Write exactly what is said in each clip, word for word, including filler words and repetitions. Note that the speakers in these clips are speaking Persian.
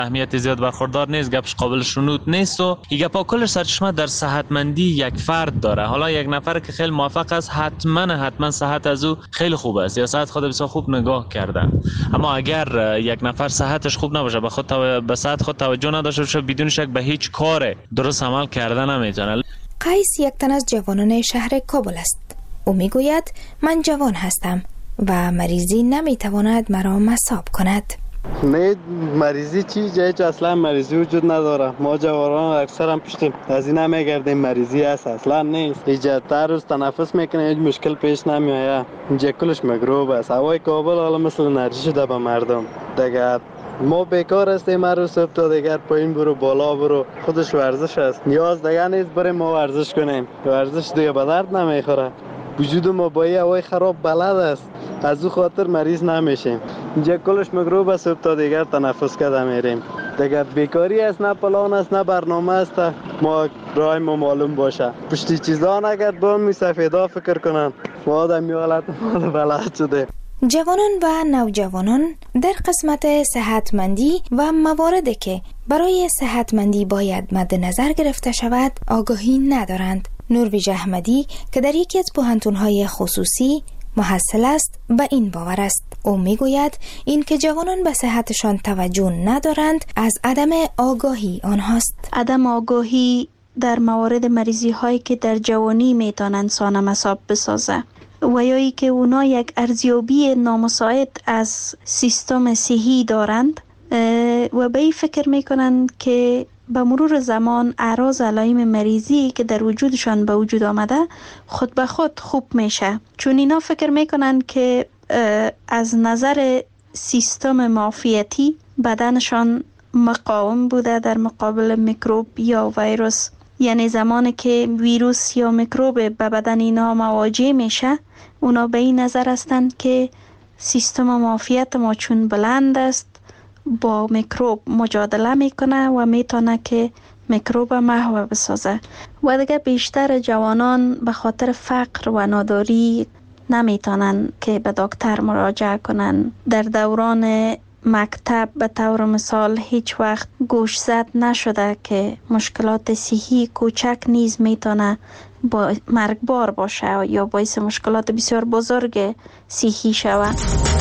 اهمیت زیاد برخوردار نیست، گپش قابل شنود نیست و این گپا کلش سرچشمه در صحتمندی یک فرد داره. حالا یک نفر که خیلی موفق است حتما حتما صحت از او خیلی خوب است یا صحت خود بسیار خوب نگاه کرده، اما اگر یک نفر صحتش خوب نباشه، به خود تو... به صحت خود توجه نداشته باشه، بدون شک به هیچ کار درست عمل کردن نمیتونه. قیس یک تن از جوانان شهر کابل است. او میگوید من جوان هستم و مریضی نمیتواند مرا مصاب کند. نه مریضی چی جایی که اصلا مریضی وجود نداره. ما جوانان اکثر هم پشت از این نمیگردیم مریضی هست، اصلا نیست. اینجا تا روز تنفس میکنه هیچ مشکل پیش نمیآید. اینجا کلش میکروب است. هوای کابل حالا مثل انرژی شده به مردم دیگه. ما بیکار هستیم، هر روز صبح تا دیگر پایین برو بالا برو، خودش ورزش است. نیاز دیگه نیست بریم ما ورزش کنیم، ورزش دیگه به درد نمیخوره. وجود ما با این هوای خراب بلد است، از او خاطر مریض نمیشیم. اینجا کلش میکروب است، صبح تا دیگر تنفس کرده میریم دیگه. بیکاری است، نه پلان است نه برنامه است. ما راه ما معلوم باشه، پشتی چیزا نگرد با می سفیدا فکر کنن. ما در میالت ما بلد شده. جوانان و نوجوانان در قسمت صحتمندی و مواردی که برای صحتمندی باید مد نظر گرفته شود آگاهی ندارند. نورویژ احمدی که در یکی از پوهنتون‌های خصوصی محصل است به این باور است. او میگوید این که جوانان به صحتشان توجه ندارند از عدم آگاهی آنهاست. عدم آگاهی در موارد مریضی هایی که در جوانی میتونن انسان مصاب بسازه و یا ای که اونا یک ارزیابی نامساعد از سیستم صحی دارند و به این فکر میکنن که به مرور زمان اعراض علائم مریضی که در وجودشان به وجود آمده خود به خود خوب میشه، چون اینا فکر میکنن که از نظر سیستم معافیتی بدنشان مقاوم بوده در مقابل میکروب یا ویروس. یعنی زمانی که ویروس یا میکروب به بدن اینا مواجه میشه، اونا به این نظر هستند که سیستم معافیت ما چون بلند است با میکروب مجادله میکنه و میتونه که میکروب محو بسازه. و دیگه بیشتر جوانان به خاطر فقر و ناداری نمیتونن که به دکتر مراجعه کنن. در دوران مکتب به طور مثال هیچ وقت گوش زد نشده که مشکلات صحی کوچک نیز میتونه با مرگبار باشه یا باعث مشکلات بسیار بزرگ صحی شود.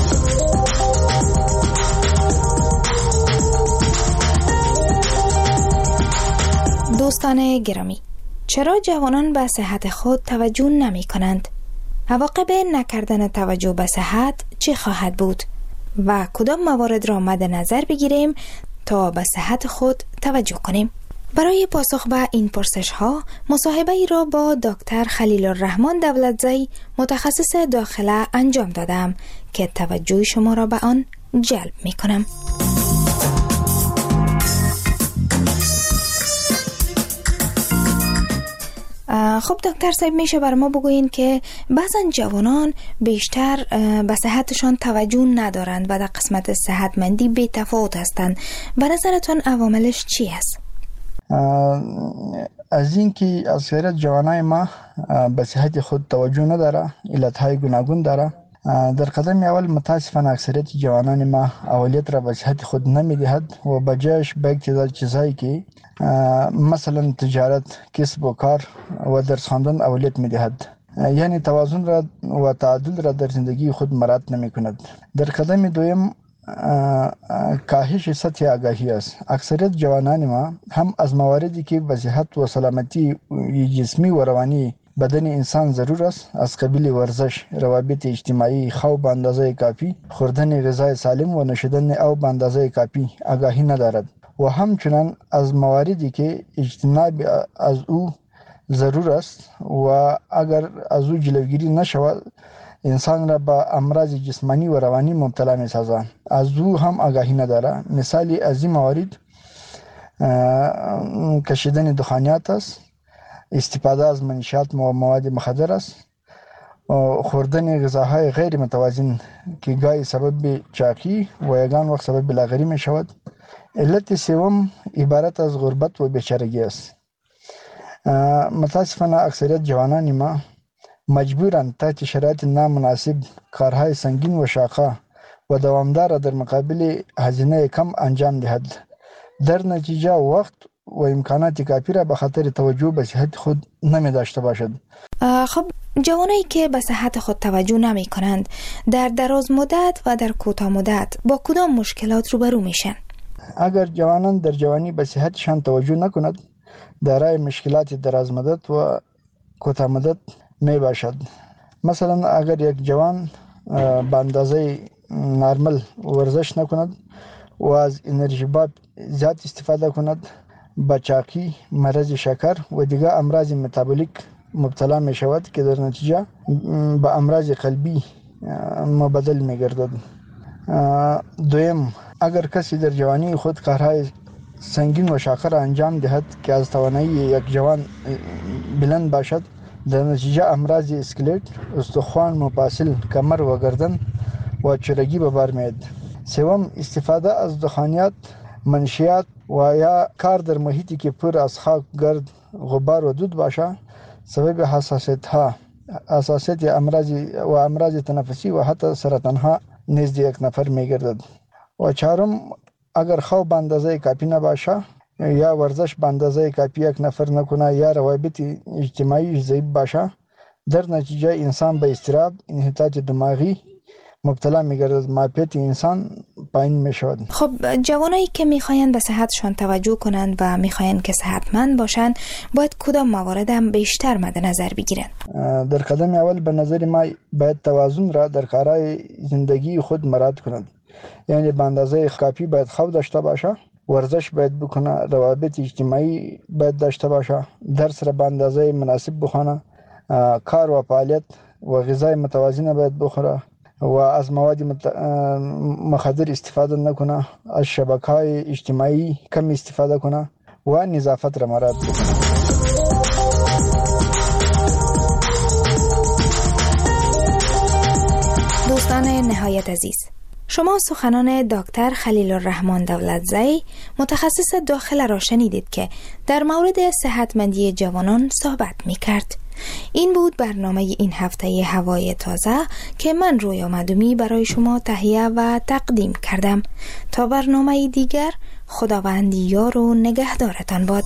دوستان گرامی، چرا جوانان به صحت خود توجه نمی کنند؟ عواقب نکردن توجه به صحت چه خواهد بود؟ و کدام موارد را مد نظر بگیریم تا به صحت خود توجه کنیم؟ برای پاسخ به این پرسش ها مصاحبه ای را با دکتر خلیل الرحمن دولتزی متخصص داخله انجام دادم که توجه شما را به آن جلب می کنم. خب دکتر صاحب، میشه بر ما بگوین که بعضا جوانان بیشتر به صحتشان توجه ندارند و در قسمت صحتمندی بی تفاوت هستند. به نظرتون عواملش چی است؟ از این که اکثریت جوانای ما به صحت خود توجه نداره، علتهای گوناگون داره. در قدم اول متاسفانه اکثریت جوانان ما اولیت را به صحت خود نمیدهد و بجایش به یک تعداد چیزهایی که مثلا تجارت، کسب و کار و درس خواندن اولیت میدهد، یعنی توازن را و تعادل را در زندگی خود مراعات نمی کند. در قدم دوم کاهش سطح آگاهی است. اکثریت جوانان ما هم از مواردی که به صحت و سلامتی جسمی و روانی بدن انسان ضرور است، از قبیل ورزش، روابط اجتماعی، خواب به اندازه کافی، خوردن غذای سالم و نوشیدن آب به اندازه کافی آگاهی ندارد و همچنان از مواردی که اجتناب از او ضرور است و اگر از او جلوگیری نشود انسان را با امراض جسمانی و روانی مبتلا می سازد، از او هم آگاهی ندارد. مثالی از این موارد کشیدن دخانیات است، استفاده از منشیات و مواد مخدر است، خوردن غذاهای غیر متوازن که گاهی سبب چاقی و یگان وقت سبب لاغری می شود. علت سوم عبارت از غربت و بیچارگی است. متاسفانه اکثریت جوانان ما مجبورند تحت شرایط نامناسب کارهای سنگین و شاقه و دوامدار در مقابل هزینه کم انجام دهد در نتیجه وقت و امکانات کافی را به خاطر توجه به صحت خود نمی داشته باشد. خب جوانایی که به صحت خود توجه نمی کنند در دراز مدت و در کوتاه مدت با کدام مشکلات روبرو میشن؟ اگر جوانان در جوانی به صحتشان توجه نکند دارای مشکلات دراز مدت و کوتاه مدت می باشد. مثلا اگر یک جوان به اندازه نرمال ورزش نکند و از انرژی باب زیاد استفاده کند با چاقی، مرض شکر و دیگر امراض متابولیک مبتلا می شود که در نتیجه به امراض قلبی مبدل می گردد. دویم، اگر کسی در جوانی خود کارهای سنگین و شاقه انجام دهد که از توانایی یک جوان بلند باشد در نتیجه امراض اسکلت، استخوان، مفاصل، کمر و گردن و چرگی به بار میاد. سوم، استفاده از دخانیات، منشیات و یا کار در محیطی که پر از خاک، گرد، غبار و دود باشه سبب حساسیت ها، حساسیت امراض و امراض تنفسی و حتی سرطان ها نزد یک نفر میگردد. و چهارم، اگر خواب به اندازه کافی نباشه یا ورزش به اندازه کافی یک نفر نکنه یا روابط اجتماعی ضعیف باشه در نتیجه انسان به اضطراب، انحطاط دماغی مبتلا میگردد، معافیت انسان پایین میشود. خب جوانایی که میخواین به صحتشان توجه کنند و میخواین که صحتمند باشند باید کدام موارد هم بیشتر مد نظر بگیرند؟ در قدم اول به نظر ما باید توازن را در کارهای زندگی خود مراعات کنند. یعنی به اندازه کافی باید خواب داشته باشه، ورزش باید بکنه، روابط اجتماعی باید داشته باشه، درس را به اندازه مناسب بخونه، کار و فعالیت و غذای متوازن باید بخوره و از مواد مخدر استفاده نکنه، از شبکه‌های اجتماعی کم استفاده کنه و نظافت را مراعات بکنه. دوستان نهایت عزیز، شما سخنان دکتر خلیل الرحمن دولتزئی متخصص داخله را شنیدید که در مورد صحتمندی جوانان صحبت می کرد. این بود برنامه این هفته هوای تازه که من رویا مدومی برای شما تهیه و تقدیم کردم. تا برنامه دیگر، خداوند یار و نگهدارتان باد.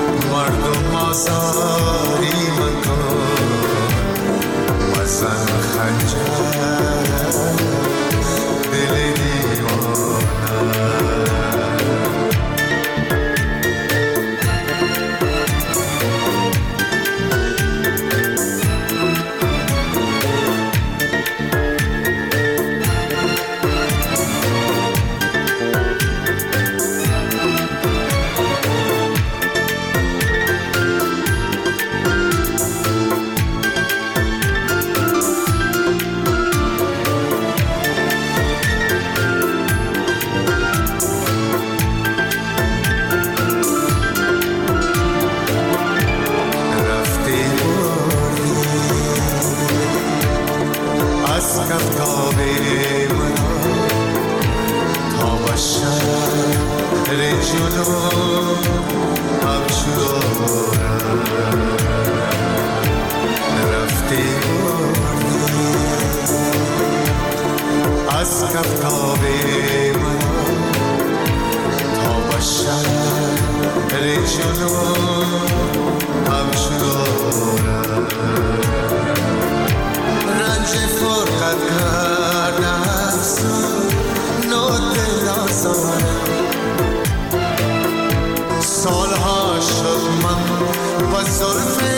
مردم آزاری مکن، وزن سالها شد من با زلف